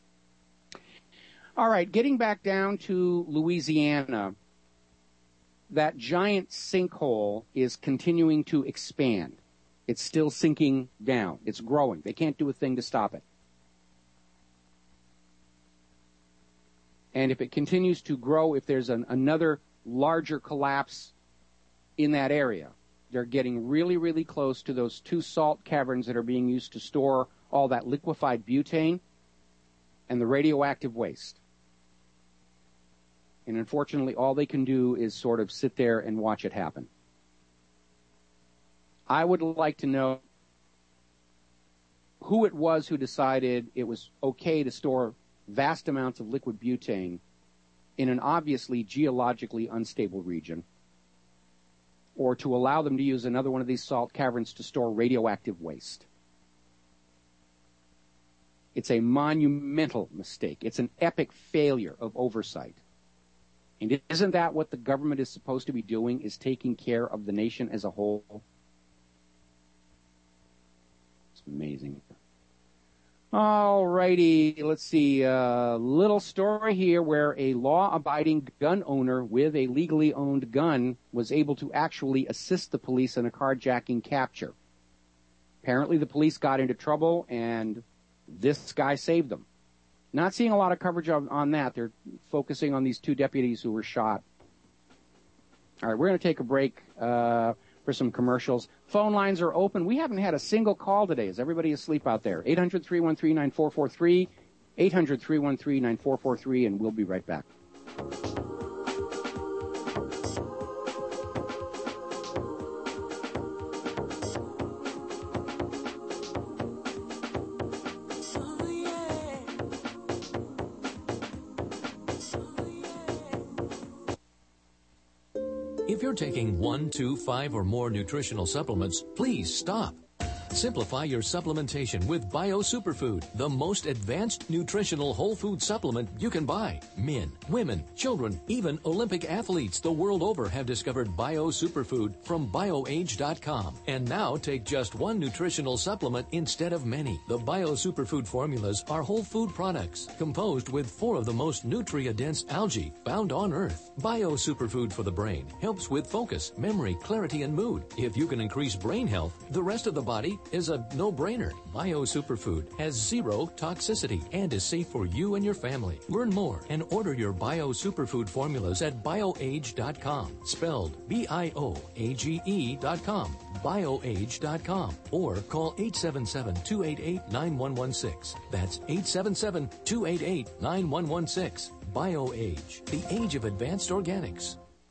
All right, getting back down to Louisiana, that giant sinkhole is continuing to expand. It's still sinking down. It's growing. They can't do a thing to stop it. And if it continues to grow, if there's another larger collapse in that area, they're getting really, really close to those 2 salt caverns that are being used to store all that liquefied butane and the radioactive waste. And unfortunately, all they can do is sort of sit there and watch it happen. I would like to know who it was who decided it was okay to store vast amounts of liquid butane in an obviously geologically unstable region, or to allow them to use another one of these salt caverns to store radioactive waste. It's a monumental mistake. It's an epic failure of oversight. And isn't that what the government is supposed to be doing, is taking care of the nation as a whole? It's amazing. All righty, let's see. Little story here where a law-abiding gun owner with a legally owned gun was able to actually assist the police in a carjacking capture. Apparently the police got into trouble, and this guy saved them. Not seeing a lot of coverage on that. They're focusing on these two deputies who were shot. All right, we're going to take a break for some commercials. Phone lines are open. We haven't had a single call today. Is everybody asleep out there? 800-313-9443, 800-313-9443, and we'll be right back. If you're taking 1, 2, 5, or more nutritional supplements, please stop. Simplify your supplementation with Bio Superfood, the most advanced nutritional whole food supplement you can buy. Men, women, children, even Olympic athletes the world over have discovered Bio Superfood from BioAge.com. And now take just one nutritional supplement instead of many. The Bio Superfood formulas are whole food products composed with 4 of the most nutria-dense algae found on Earth. Bio Superfood for the brain helps with focus, memory, clarity, and mood. If you can increase brain health, the rest of the body is a no-brainer. Bio Superfood has 0 toxicity and is safe for you and your family. Learn more and order your Bio Superfood formulas at BioAge.com, spelled BIOAGE.com, BioAge.com, or call 877-288-9116. That's 877-288-9116. BioAge, the age of advanced organics.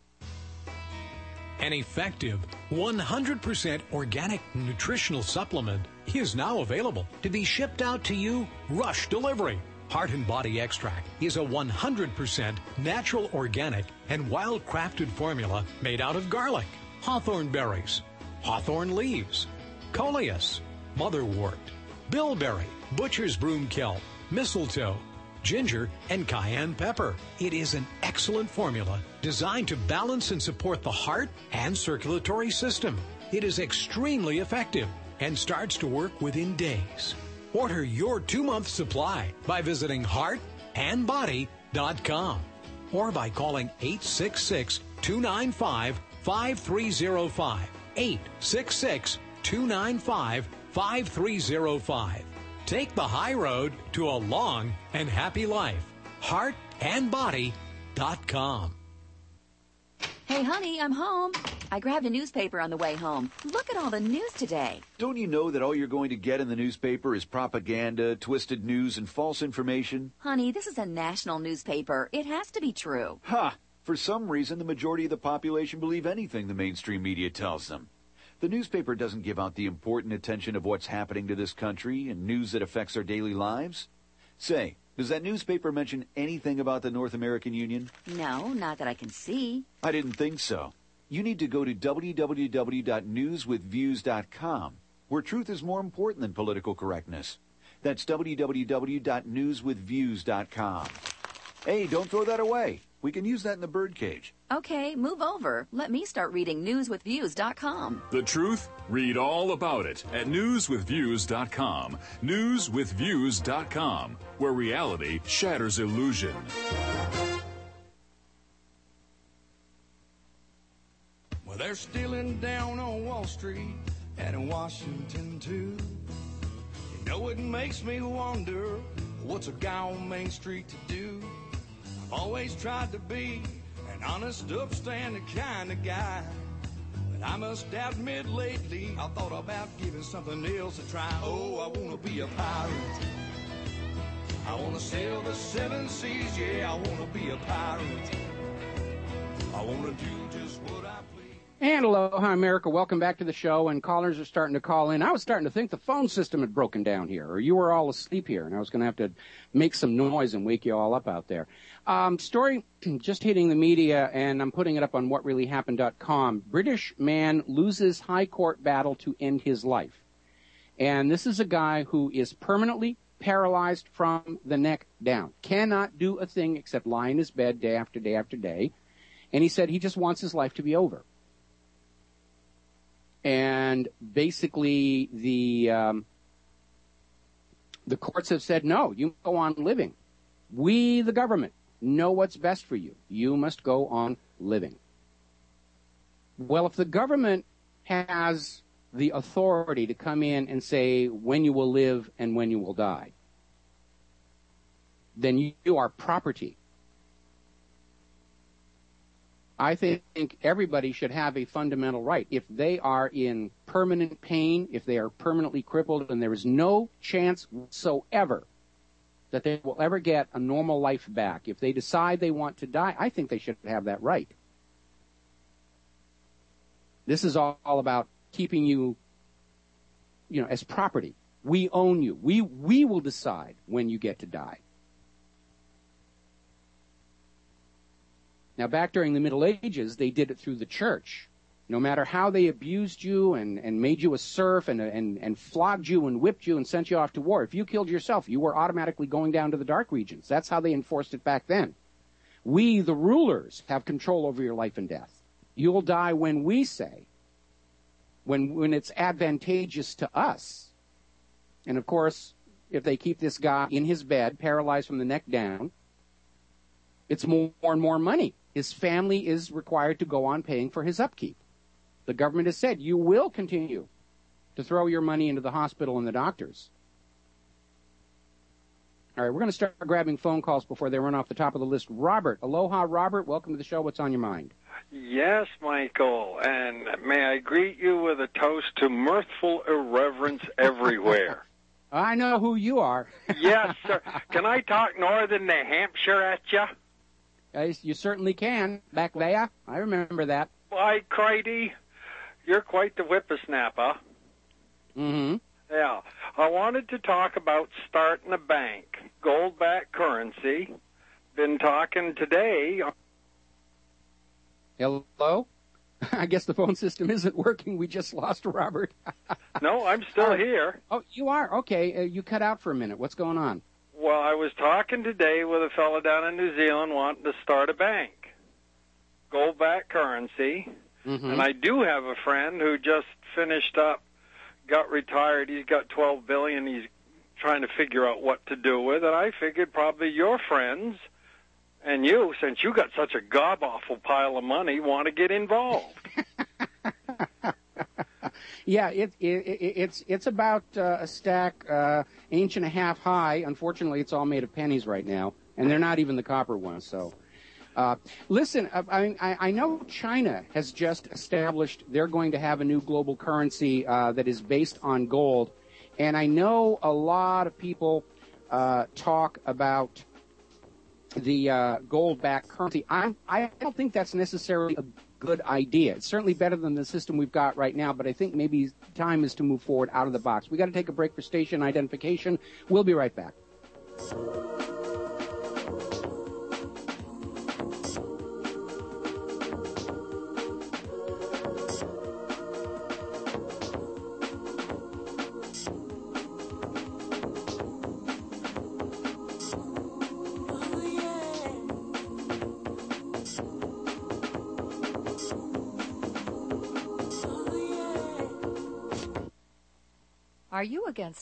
An effective 100% organic nutritional supplement is now available to be shipped out to you rush delivery. Heart and Body Extract is a 100% natural, organic, and wild-crafted formula made out of garlic, hawthorn berries, hawthorn leaves, coleus, motherwort, bilberry, butcher's broom kelp, mistletoe, ginger, and cayenne pepper. It is an excellent formula designed to balance and support the heart and circulatory system. It is extremely effective and starts to work within days. Order your 2-month supply by visiting heartandbody.com or by calling 866-295-5305, 866-295-5305. Take the high road to a long and happy life. Heartandbody.com. Hey, honey, I'm home. I grabbed a newspaper on the way home. Look at all the news today. Don't you know that all you're going to get in the newspaper is propaganda, twisted news, and false information? Honey, this is a national newspaper. It has to be true. Ha! For some reason, the majority of the population believe anything the mainstream media tells them. The newspaper doesn't give out the important attention of what's happening to this country and news that affects our daily lives. Say, does that newspaper mention anything about the North American Union? No, not that I can see. I didn't think so. You need to go to www.newswithviews.com, where truth is more important than political correctness. That's www.newswithviews.com. Hey, don't throw that away. We can use that in the birdcage. Okay, move over. Let me start reading newswithviews.com. The truth? Read all about it at newswithviews.com. Newswithviews.com, where reality shatters illusion. Well, they're stealing down on Wall Street and in Washington, too. You know, it makes me wonder, what's a guy on Main Street to do? I've always tried to be an honest, upstanding kind of guy. But I must admit lately, I thought about giving something else a try. Oh, I want to be a pirate. I want to sail the 7 seas, yeah, I want to be a pirate. I want to do just what I please. And aloha, America. Welcome back to the show, and callers are starting to call in. I was starting to think the phone system had broken down here, or you were all asleep here, and I was going to have to make some noise and wake you all up out there. Story just hitting the media, and I'm putting it up on whatreallyhappened.com. British man loses high court battle to end his life. And this is a guy who is permanently paralyzed from the neck down. Cannot do a thing except lie in his bed day after day after day. And he said he just wants his life to be over. And basically the courts have said, no, you go on living. We, the government, know what's best for you. You must go on living. Well, if the government has the authority to come in and say when you will live and when you will die, then you are property. I think everybody should have a fundamental right. If they are in permanent pain, if they are permanently crippled, and there is no chance whatsoever that they will ever get a normal life back, if they decide they want to die, I think they should have that right. This is all about keeping you, as property. We own you. We will decide when you get to die. Now, back during the Middle Ages, they did it through the church. No matter how they abused you and made you a serf and flogged you and whipped you and sent you off to war, if you killed yourself, you were automatically going down to the dark regions. That's how they enforced it back then. We, the rulers, have control over your life and death. You'll die when we say, when it's advantageous to us. And, of course, if they keep this guy in his bed, paralyzed from the neck down, it's more and more money. His family is required to go on paying for his upkeep. The government has said, you will continue to throw your money into the hospital and the doctors. All right, we're going to start grabbing phone calls before they run off the top of the list. Robert. Aloha, Robert. Welcome to the show. What's on your mind? Yes, Michael, and may I greet you with a toast to mirthful irreverence everywhere. I know who you are. Yes, sir. Can I talk northern New Hampshire at you? You certainly can. Back there. I remember that. Why, Crichty, you're quite the whippersnapper. Mm-hmm. Yeah. I wanted to talk about starting a bank, gold-backed currency. Been talking today. Hello? I guess the phone system isn't working. We just lost Robert. No, I'm still here. Oh, you are? Okay. You cut out for a minute. What's going on? Well, I was talking today with a fellow down in New Zealand wanting to start a bank, gold-backed currency. Mm-hmm. And I do have a friend who just finished up, got retired. He's got $12 billion. He's trying to figure out what to do with it. I figured probably your friends and you, since you got such a god-awful pile of money, want to get involved. Yeah, it's about a stack inch and a half high. Unfortunately, it's all made of pennies right now, and they're not even the copper ones. So, listen, I know China has just established they're going to have a new global currency that is based on gold, and I know a lot of people talk about the gold-backed currency. I don't think that's necessarily a good idea. It's certainly better than the system we've got right now, but I think maybe time is to move forward out of the box. We got to take a break for station identification. We'll be right back. Are you against